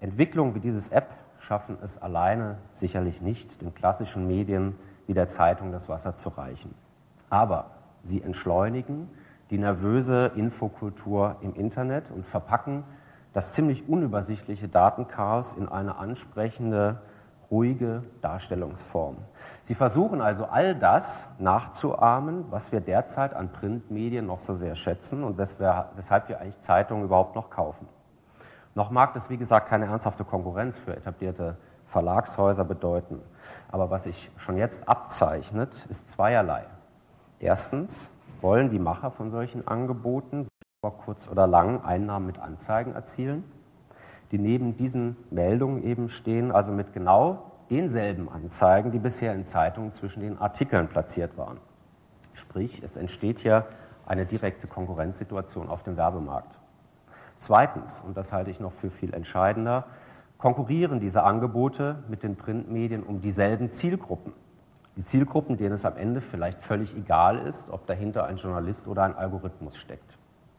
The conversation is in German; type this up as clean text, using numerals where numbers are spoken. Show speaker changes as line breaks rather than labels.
Entwicklungen wie dieses App schaffen es alleine sicherlich nicht, den klassischen Medien wie der Zeitung das Wasser zu reichen. Aber sie entschleunigen die nervöse Infokultur im Internet und verpacken das ziemlich unübersichtliche Datenchaos in eine ansprechende, ruhige Darstellungsform. Sie versuchen also all das nachzuahmen, was wir derzeit an Printmedien noch so sehr schätzen und weshalb wir eigentlich Zeitungen überhaupt noch kaufen. Noch mag das, wie gesagt, keine ernsthafte Konkurrenz für etablierte Verlagshäuser bedeuten. Aber was sich schon jetzt abzeichnet, ist zweierlei. Erstens wollen die Macher von solchen Angeboten über kurz oder lang Einnahmen mit Anzeigen erzielen, die neben diesen Meldungen eben stehen, also mit genau denselben Anzeigen, die bisher in Zeitungen zwischen den Artikeln platziert waren. Sprich, es entsteht hier eine direkte Konkurrenzsituation auf dem Werbemarkt. Zweitens, und das halte ich noch für viel entscheidender, konkurrieren diese Angebote mit den Printmedien um dieselben Zielgruppen. Die Zielgruppen, denen es am Ende vielleicht völlig egal ist, ob dahinter ein Journalist oder ein Algorithmus steckt.